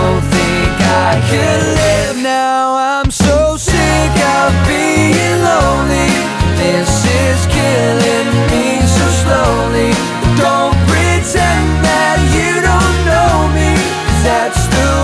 don't think I could live. Now I'm so sick of being lonely. This